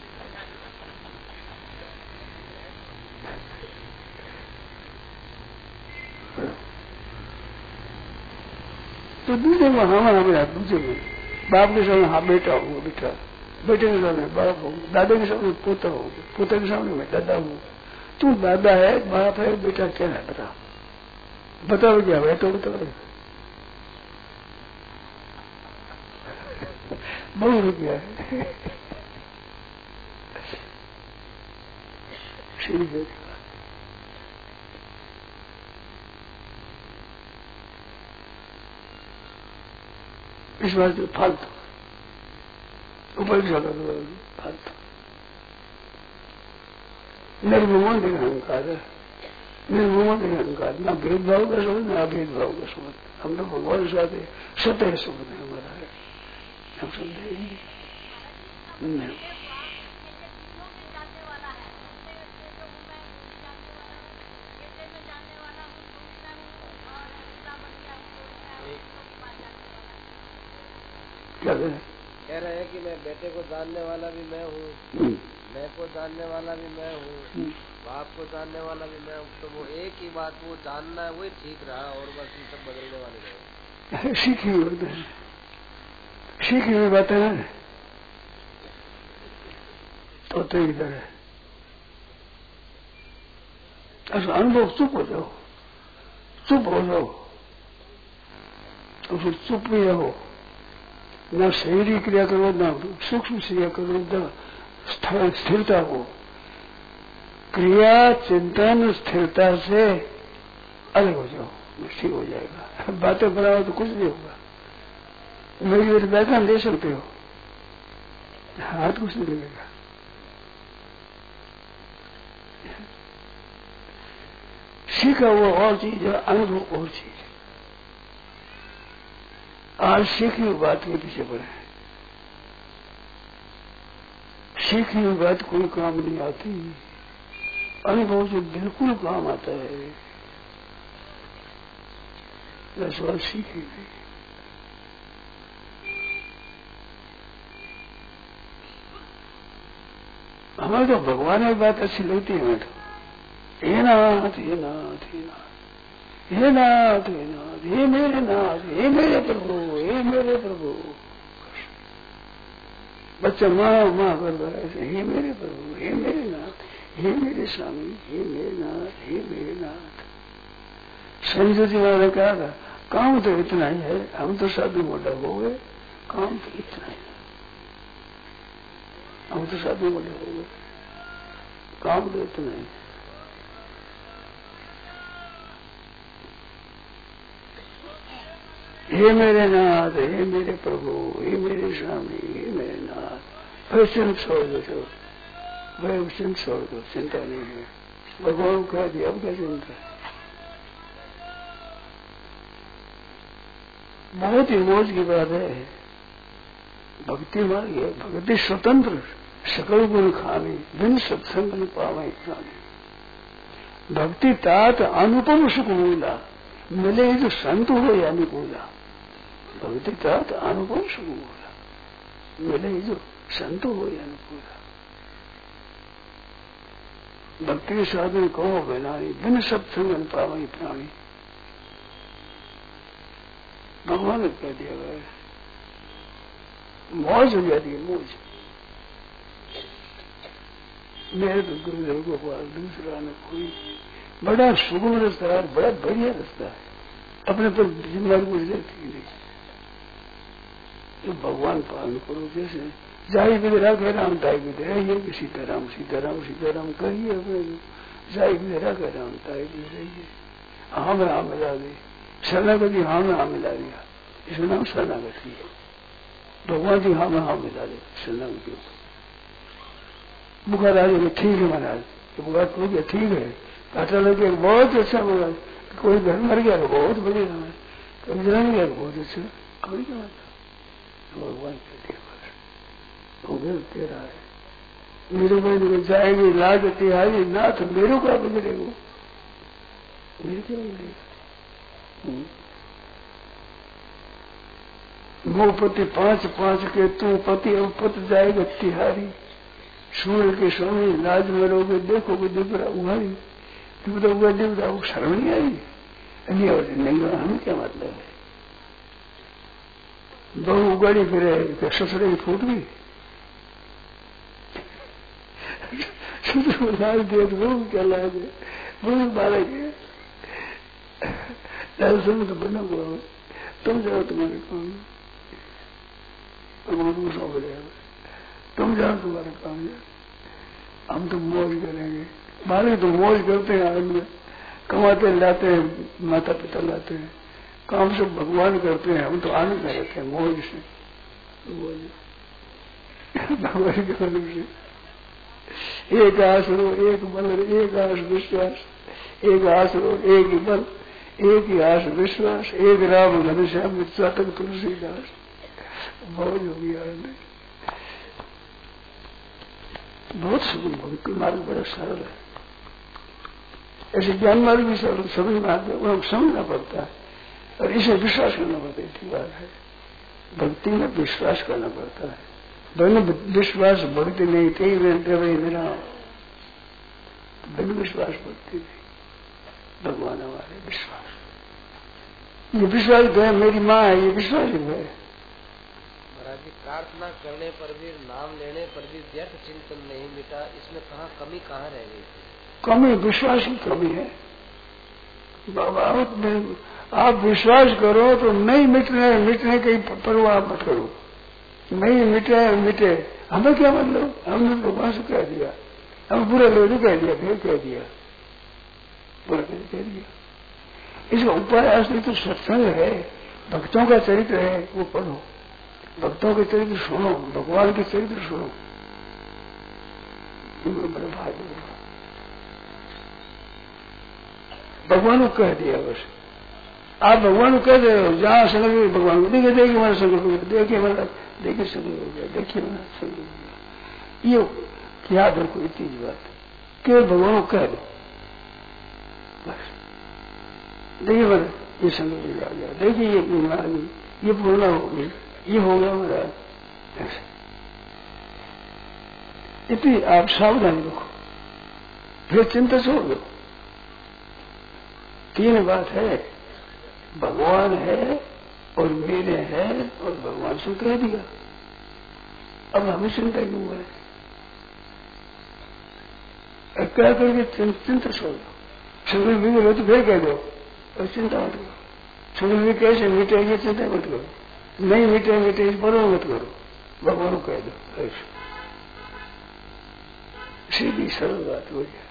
तो दूसरे में हाँ हाँ दूसरे में बाप के सामने हाँ बेटा हूँ, बेटा। बेटे के सामने बाप हूँ, दादा के सामने पोता हूँ, पोता के सामने मैं दादा हूँ। तू दादा है, बाप है, बेटा क्या है बता? बताओ क्या है तो बताओ। बहुत रुपया है। ठीक है। इस बात में फालतू ऊपर फालतू निर्मोह अहंकार है। निर्मोह अहंकार, न भेदभाव का समझ न अभेदभाव का समझ। हम लोग भगवान साथ सतह समझ है हमारा है, हम समझे नहीं। क्या कह रहे हैं कि मैं बेटे को जानने वाला भी मैं हूँ, मैं को जानने वाला भी मैं हूँ, बाप को जानने वाला भी मैं हूँ। तो वो एक ही बात, वो जानना है वही ठीक रहा, और बस ये सब बदलने वाले रहे। सीखी हुई बात है, सीखी हुई बात है ना। तो तो इधर है ऐसा अनुभव। चुप हो जाओ, चुप हो जाओ, तो फिर चुप भी रहो। न शरीर क्रिया करो, न सूक्ष्म क्रिया करो, न स्थिरता हो। क्रिया चिंतन स्थिरता से अलग हो जाओ, ठीक हो जाएगा। बातें बनाओ तो कुछ नहीं होगा। मेरी मेरे बैठा दे सकते हो, हाथ कुछ नहीं लगेगा। सीखा वो और चीज है, अनुभव और चीज है। आज सीखी हुई बात के पीछे पड़े, सीखी हुई बात कोई काम नहीं आती, अनुभव जो बिल्कुल काम आता है, दस बार सीखी गई। हमें तो भगवान की बात अच्छी लगती है, हमें तो हे नाथ हे नाथ हे नाथ हे नाथ हे नाथ हे मेरे नाथ हे मेरे प्रभु हे मेरे प्रभु। बच्चा माँ माँ कर रहा है, हे मेरे प्रभु हे मेरे नाथ हे मेरे स्वामी हे मेरे नाथ हे मेरे नाथ। संजय जी ने कहा था काम तो इतना ही है, हम तो साधु मोटा हो गए, काम तो इतना ही, हम तो साधु मोटे हो गए, काम तो इतना ही। हे मेरे नाथ हे मेरे प्रभु हे मेरे स्वामी हे मेरे नाथ। फिर चिंता छोड़ दो, तो भाई चिंता छोड़ दो, चिंता नहीं है, भगवान को कह दिया, अब क्या चिंता है। बहुत ही मौज की बात है, भक्ति मार्ग है, भक्ति स्वतंत्र सकल गुण खाने बिन सत्संग न पावे प्राणी। भक्ति तात अनुपम सुख मूला मिले जो संत हो या अनुकूला। भक्ति तात अनुपम सुख मूला मिले जो संत हो या अनुकूला। भक्ति के साधन कहो बनानी बिन सत्संग न पावे प्राणी। भगवान ने कह दिया गया, मौज हो जाती है, मौज। मेरे तो गुरुदेव गोपाल दूसरा न कोई, बड़ा सुगम रास्ता है, बड़ा बढ़िया रास्ता है, अपने पर जिम्मेदारी मुझे देती नहीं। तो भगवान पालन करो, जैसे जाई विदरा कह राम ताई विदरा, ये सीताराम सीताराम सीताराम कहिए, अपने जाई विदरा कह राम ताई विदरा, हाँ में हाँ मिला दे, शरणागति हाँ में हाँ मिला दिया, इसमें नाम शरणागति है। भगवान जी हाँ में हाँ मिला दे शरणागति को। बुखार आ गया, ठीक है महाराज, तो बुखार हो गया, ठीक है, काटा लग गया, बहुत अच्छा महाराज, कोई घर मर गया तो बहुत बढ़िया है, कभी जला गया तो बहुत अच्छा, कभी क्या बात। भगवान कहते वो घर तेरा है, मेरे को जाएगी लाज तिहारी ना, तो मेरे को आप बिगड़ेगा, मेरे क्या बिगड़ेगा। वो पति पांच पांच के तू पति अब पत जाएगा तिहारी। सूर्य के स्वामी लाज मरोगे, देखोगे दिवरा उहारी, दिवरा हुआ दिवरा वो शर्म नहीं आई, नहीं और नहीं हुआ, हमें क्या मतलब है। बहू उगाड़ी फिर ससुरे की फूट गई, ससुर लाज दे तो वो क्या लाज है, वो बालक है, समय तो बना हुआ, तुम जाओ तुम्हारे काम, सौंप दिया, तुम जाओ तुम्हारे काम, हम तो मौज करेंगे। बालक तो मौज करते हैं, आदमी कमाते लाते हैं, माता पिता लाते हैं, काम सब भगवान करते हैं, हम तो आनंद में रहते हैं मौज से, भगवान के आनंद से। एक आसरो एक बल, एक आस विश्वास, एक आसरो एक बल, एक ही आस विश्वास, एक राम घनश्याम चातक तुलसीदास। मौज हो गया, बहुत सुगम भक्ति मार्ग बड़ा सरल है। ऐसे ज्ञान मार्ग भी सरल समझ में आते हैं, समझना पड़ता है और इसे विश्वास करना पड़ता है। ठीक बात है, भक्ति में विश्वास करना पड़ता है। दोनों विश्वास भक्ति नहीं थे, मेरा बिन विश्वास भक्ति नहीं। भगवान हमारे विश्वास, ये विश्वास है, मेरी माँ है, ये विश्वास ही है। महाराज जी, प्रार्थना करने पर भी, नाम लेने पर भी व्यर्थ चिंतन नहीं मिटा, इसमें कहाँ कमी कहाँ रह गई? कमी विश्वास की कमी है। बाबा में आप विश्वास करो तो नहीं मिटने मिटने की परवाह मत करो, नहीं मिटे मिटे, हमें क्या मतलब, हमने भगवान से कह दिया, हम बुरा लोग कह दिया, फिर कह दिया, बुरा कह दिया। इसका उपाय असली तो सत्संग है, भक्तों का चरित्र है, वो पढ़ो, भक्तों के चरित्र सुनो, भगवान के चरित्र सुनो, बड़े भाग्य। भगवान को कह दिया बस। आप भगवान को कह दे रहे हो, जहाँ संकल्प में भगवान को देखिए, देखिए हमारा संकल्प हो गया, देखिए हमारा, देखिए संकल्प हो गया, देखिए हमारा संकल्प हो गया। ये क्या देखो इतनी बात, केवल भगवान को कह दो बस। देखिए मेरा ये संकल्प आ गया, देखिए ये बीमारी, ये पूर्ण हो गई, ये हो गया मेरा। इतनी आप सावधानी रखो, फिर चिंता छोड़ दो। तीन बात है, भगवान है और मेरे है और भगवान से कह दिया, अब हमें चिंता क्यों है? क्या करके चिंता छोड़ दो। संकल्प बिगड़ हो तो फिर कह दो और चिंता मत करो। संकल्प भी कैसे मिटेगी, चिंता मत करो, नहीं मिटे मिटे इस पर मत करो, भगवान को कह दो। ऐसे सीधी सरल बात हो जाए।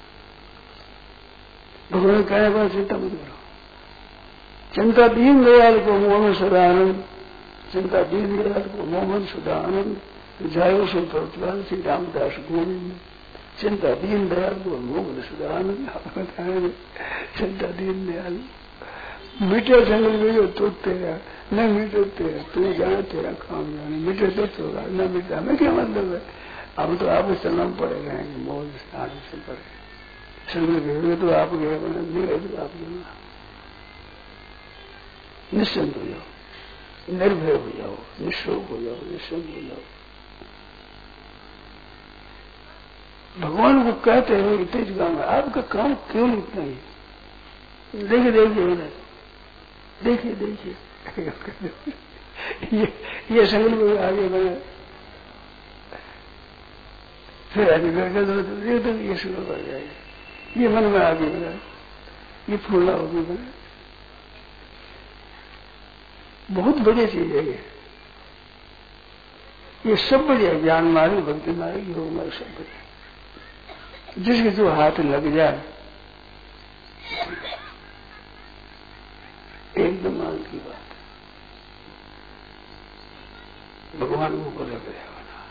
भगवान कहने पर चिंता मत करो। चिंता दीन दयाल को मोहन सदा आनंद, चिंता दीन दयाल को मोहन सदा आनंद, जायो सो प्रतिपाल श्री रामदास गोविंद। चिंता दीन दयाल को मोहन सदा आनंद, चिंता दीन दयाल मीठे जंगल में जो तोड़ते हैं, न मीठे तेरा तू जाने तेरा काम जाने, मीठे तो होगा न मीठा। हमें क्या मतलब है, अब तो आप चलना पड़ेगा, मौज आगे से पड़ेगा। संगल गए तो आप गए, नहीं गए तो आप गए। निश्चिंत हो जाओ, निर्भय हो जाओ, निशोक हो जाओ, निश्चिंत हो जाओ। भगवान को कहते हो इतने काम है, आपका काम क्यों इतना ही? देखिए देखिए देखिए देखिए ये ये संगल में आगे बढ़े, फिर आगे करके दो तो ये शुरू हो जाएगा। ये मन में आगे बढ़ा, ये फूला होगी बने, बहुत बढ़िया चीज है ये। ये सब बढ़िया, ज्ञान मार्ग, भक्ति मार्ग, योग मार्ग सब बढ़िया। जिसके जो हाथ लग जाए एकदम आनंद की बात है, भगवान को लग जाएगा।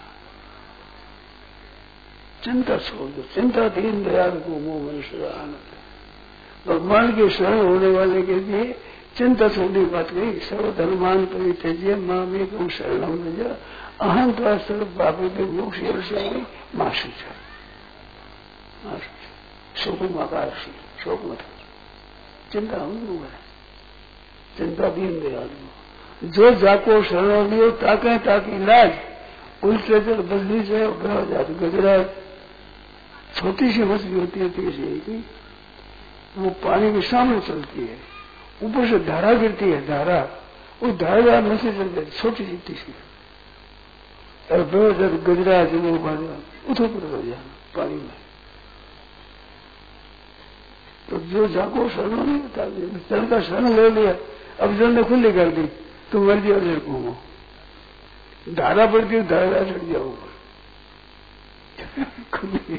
चिंता छोड़ दो, चिंता दीन दयाल को मोह मनुष्य आनंद। भगवान के शरण होने वाले के लिए चिंता छोड़ने की बात कही। सर्वधर्मान परित्यज्य माम एकम शरणम व्रज, अहं त्वा सर्व पापेभ्यो मोक्षयिष्यामि मा शुचः। शोक मकार शोक मत, चिंता हम लोग है, चिंता दीन दयाल को। जो जाको शरण लियो ताके ताकि लाज, उल्टे जल बदली से ग्रह जाति गजरा। छोटी सी मछली होती है तेजी की, वो पानी के सामने चलती है, ऊपर से धारा गिरती है, धारा उस धारा मछली चल जाती, छोटी सी तीसरी, और जब गजरा जब उठो पुट हो जाना पानी में। तो जो जाको शरण नहीं होता, जल का शरण ले लिया, अब जल ने खुली कर दी, तो मर्जी और जल घूमो, धारा पड़ती है, धारा चढ़ जाओ खुली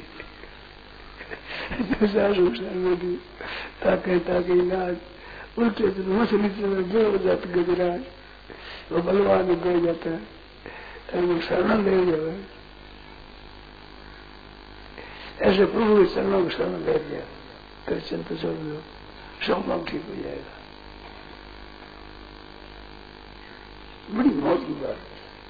ताके ताके इलाज, उल्टे से मछली से जो जाती गजराज, वो बलवान गए जाता है, वो शरण ले जाए। ऐसे प्रभु के चरणों को शरण ले लिया, फिर चिंता छोड़ दो, सब काम ठीक हो जाएगा। बड़ी मौत की बात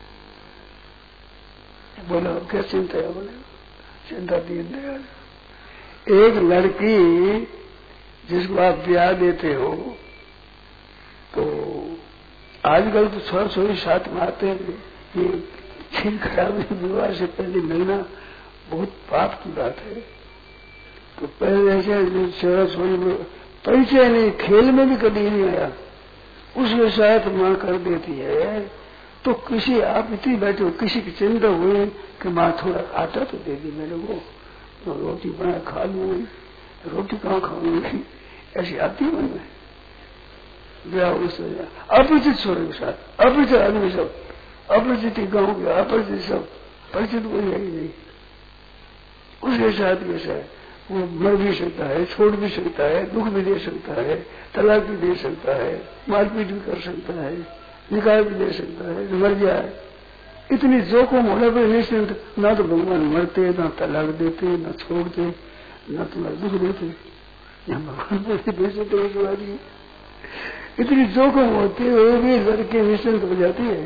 है। बोला क्या चिंता है? बोले चिंता दीन दयाल। एक लड़की जिसको आप ब्याह देते हो, तो आजकल तो छोरा छोरी साथ में आते हैं, ये छीन खराबी विवाह से पहले मिलना बहुत पाप की बात है। तो पहले ऐसे छोरा छोरी में परिचय नहीं, खेल में भी कभी नहीं आया, उसके साथ माँ कर देती है। तो किसी आप इतनी बैठे हो, किसी की चिंता हुई कि माँ थोड़ा आटा तो दे दी मेरे को, तो रोटी बना खा लूंगी, रोटी कहाँ खाऊंगी, ऐसी आती मन में। ब्याह उससे अपरिचित छोरे के साथ, अपरिचित आदमी सब, अपरिचित गाँव के अपरिचित सब, परिचित कोई है ही नहीं, उसके साथ कैसा है? वो मर भी सकता है, छोड़ भी सकता है, दुख भी दे सकता है, तलाक भी दे सकता है, मारपीट भी कर सकता है, निकाल भी दे सकता है, मर जाए। इतनी जोखिम होने पर निश्चिंत, ना तो भगवान मरते, ना तलाक देते, ना छोड़ते, ना तुम्हारा दुख देते, भगवान विश्वासी इतनी जोखम होती है, वो भी लड़के निश्चिंत हो जाती है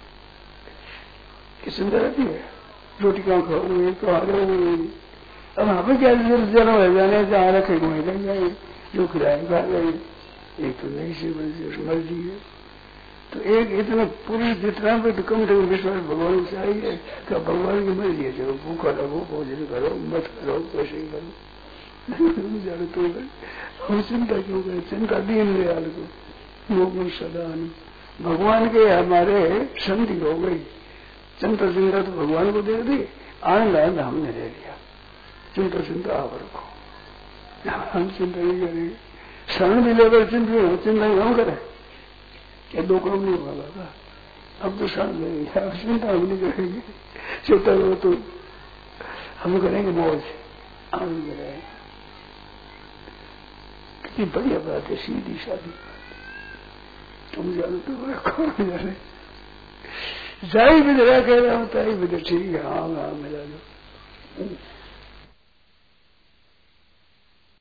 कि सुंदर रहती है। रोटी कहाँ खाओगे, कहाँ रहोगे, अब हमें क्या जन्म हो जाने, जहाँ रखे वहीं लग जाए, जो खिलाए खा गए। एक तो नहीं से मर्जी है। तो एक इतना पूरी जितना भी कम से कम विश्वास भगवान को चाहिए कि भगवान की मर्जी है, चलो भूखा रहो, भोजन करो, मत करो, कैसे ही करो, तो हम चिंता क्यों करें? चिंता दीन दयाल को मोगुण सदान भगवान के हमारे संधि हो गई। चिंता चिंता तो भगवान को दे दी, आनंद आनंद हमने ले लिया। चिंता चिंता आप रखो, हम चिंता नहीं करेंगे। शरण भी लेकर चिंता चिंता हम करें क्या? दो काम नहीं होगा। अब तो शरण लेंगे, अब चिंता हम नहीं करेंगे। चिंता हो तो हम करेंगे मौज, आनंद रहेंगे। कितनी बढ़िया बात है, सीधी शादी तुम जानो तो कौन जाने। जाई भी जरा कह रहा हूँ, ताई भी तो ठीक है, हाँ हाँ मिला दो।